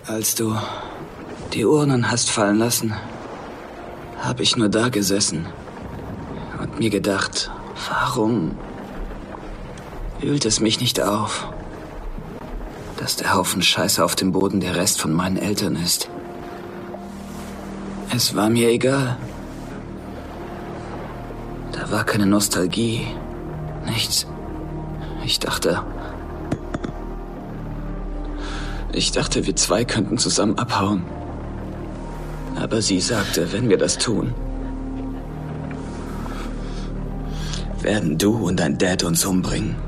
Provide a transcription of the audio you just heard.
Als du die Urnen hast fallen lassen, habe ich nur da gesessen und mir gedacht, warum wühlt es mich nicht auf, dass der Haufen Scheiße auf dem Boden der Rest von meinen Eltern ist. Es war mir egal. Da war keine Nostalgie, nichts. Ich dachte, wir zwei könnten zusammen abhauen. Aber sie sagte, wenn wir das tun, werden du und dein Dad uns umbringen.